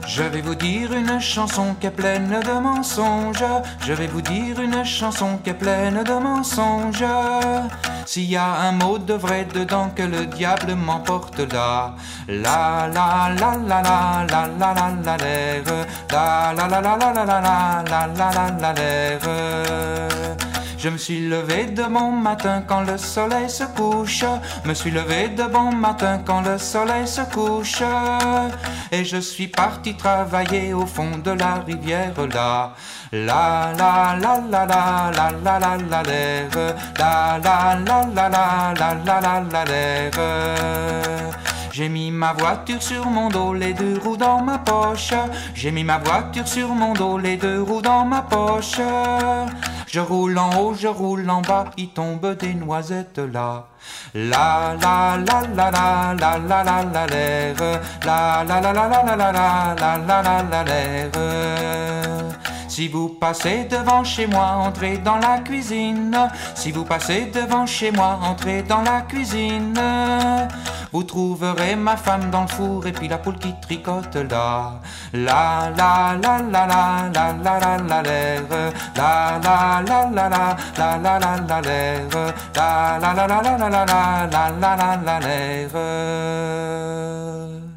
Je vais vous dire une chanson qui est pleine de mensonges. Je vais vous dire une chanson qui est pleine de mensonges. S'il y a un mot de vrai dedans, que le diable m'emporte là. La la la la la la la la la l'air. La la la la la la la la la la la la l'air. Je me suis levé de bon matin quand le soleil se couche. Me suis levé de bon matin quand le soleil se couche. Et je suis parti travailler au fond de la rivière là. La la la la la la la la la l'air. La la la la la la la la la l'air. J'ai mis ma voiture sur mon dos, les deux roues dans ma poche. J'ai mis ma voiture sur mon dos, les deux roues dans ma poche. Je roule en haut, je roule en bas, il tombe des noisettes là. La la la la la la la la la l'air. La la la la la la la la la la la la l'air. Si vous passez devant chez moi, entrez dans la cuisine. Si vous passez devant chez moi, entrez dans la cuisine. Vous trouverez ma femme dans le four et puis la poule qui tricote là. La la la la la la la la la l'air. La la la la la la la la la l'air. La la la la la la la la la la la l'air.